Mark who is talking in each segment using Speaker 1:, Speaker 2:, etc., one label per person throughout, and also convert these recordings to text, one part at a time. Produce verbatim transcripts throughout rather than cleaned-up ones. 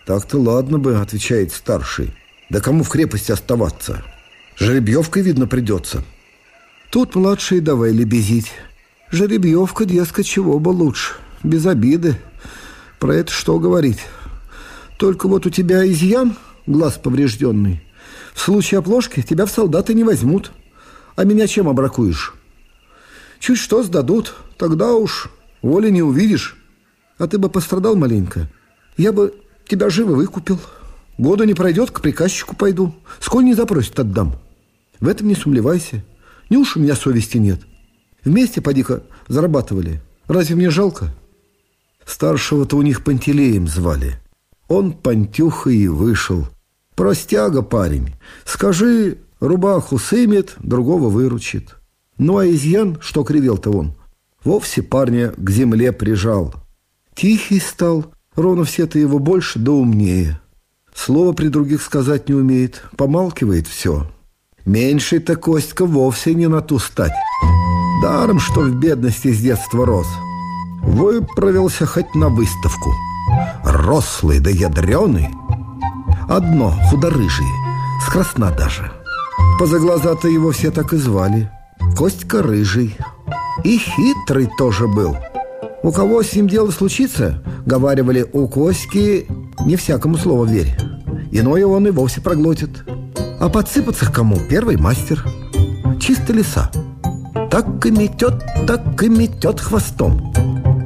Speaker 1: Так-то ладно бы, отвечает старший. Да кому в крепости оставаться? Жеребьевкой, видно, придется. Тут младший давай лебезить. Жеребьевка, дескать, чего бы лучше. Без обиды. Про это что говорить? Только вот у тебя изъян, глаз поврежденный. В случае оплошки тебя в солдаты не возьмут. А меня чем обракуешь? Чуть что сдадут, тогда уж воли не увидишь. А ты бы пострадал маленько. Я бы тебя живо выкупил. Года не пройдет, к приказчику пойду. Сколь не запросит, отдам. В этом не сумлевайся. Неуж у меня совести нет. Вместе, поди-ка, зарабатывали. Разве мне жалко? Старшего-то у них Пантелеем звали. Он Пантюха и вышел. Простяга парень. Скажи, рубаху сымет, другого выручит. Ну а изъян, что кривел-то он, вовсе парня к земле прижал. Тихий стал, ровно все-то его больше да умнее. Слово при других сказать не умеет, помалкивает все. Меньший-то Костька вовсе не на ту стать. Даром, что в бедности с детства рос. Выправился хоть на выставку. Рослый да ядреный. Одно, худорыжий, скрасна даже. Поза глаза-то его все так и звали. Костька рыжий. И хитрый тоже был. У кого с ним дело случится, говаривали, у Костьки не всякому слову верь. Иное он и вовсе проглотит. А подсыпаться к кому первый мастер. Чисто лиса. Так и метет, так и метет хвостом.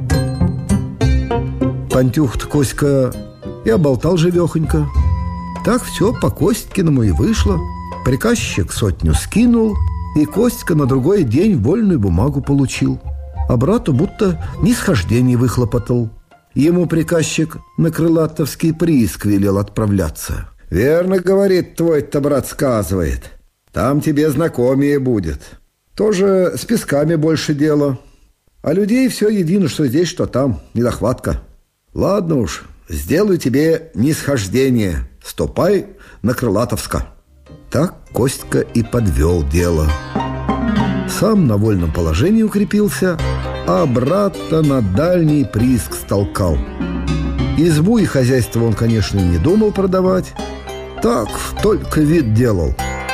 Speaker 1: Пантюх-то Коська и оболтал живехонько. Так все по Костькиному и вышло. Приказчик сотню скинул, и Костька на другой день вольную бумагу получил. А брату будто нисхождение выхлопотал. Ему приказчик на крылатовский прииск велел отправляться. «Верно, — говорит, — твой-то брат сказывает. Там тебе знакомее будет. Тоже с песками больше дела. А людей все едино, что здесь, что там, недохватка. Ладно уж, сделаю тебе нисхождение. Ступай на Крылатовска». Так Костька и подвел дело. Сам на вольном положении укрепился, а брата на дальний прииск столкал. Избу и хозяйство он, конечно, не думал продавать. Так только вид делал.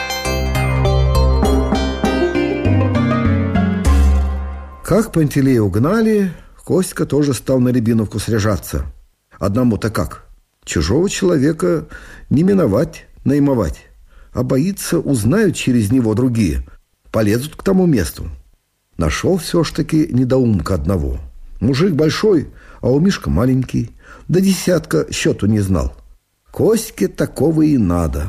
Speaker 1: Как Пантелея угнали, Костька тоже стал на Рябиновку сряжаться. Одному-то как? Чужого человека не миновать, наймовать. А боится, узнают через него другие, полезут к тому месту. Нашел все ж таки недоумка одного. Мужик большой, а у Мишка маленький. До десятка счету не знал. Костьке такого и надо.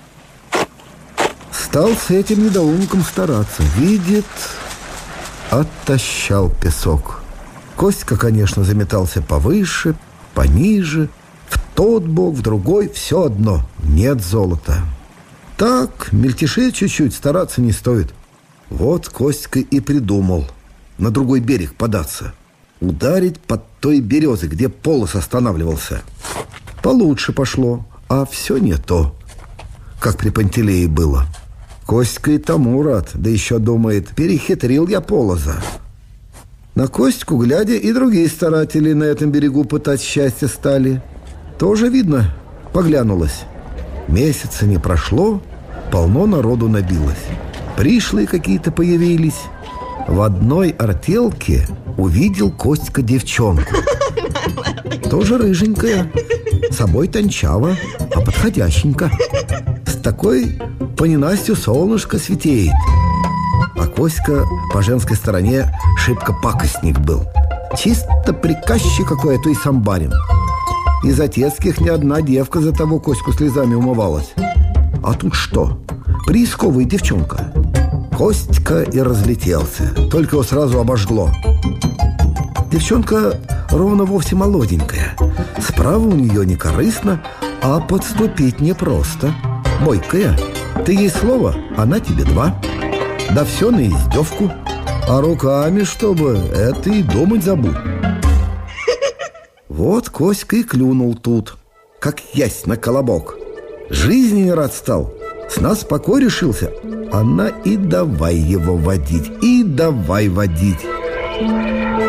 Speaker 1: Стал с этим недоумком стараться. Видит, оттащал песок. Костька, конечно, заметался повыше, пониже, в тот бок, в другой, все одно. Нет золота. Так, мельтешить чуть-чуть, стараться не стоит. Вот Костька и придумал на другой берег податься. Ударить под той березой, где полос останавливался. Получше пошло, а все не то, как при Пантелее было. Костька и тому рад, да еще думает, перехитрил я полоза. На Костьку глядя, и другие старатели на этом берегу пытать счастье стали. Тоже, видно, поглянулось. Месяца не прошло, полно народу набилось. Пришлые какие-то появились. В одной артелке увидел Костька девчонку. Тоже рыженькая, собой тончава, а подходященько. С такой по ненастью солнышко светеет. А Костька по женской стороне шибко пакостник был. Чисто приказчик какой, а то и сам барин. Из отецких ни одна девка за того Костьку слезами умывалась. А тут что? Приисковая девчонка. Костька и разлетелся. Только его сразу обожгло. Девчонка ровно вовсе молоденькая. Справа у нее не корыстно, а подступить непросто. Бойкая. Ты ей слово, она тебе два. Да все на издевку. А руками, чтобы, это и думать забудь. Вот Костька и клюнул тут, как ясь на колобок. Жизни не рад стал, с нас покой решился. Она и давай его водить, и давай водить.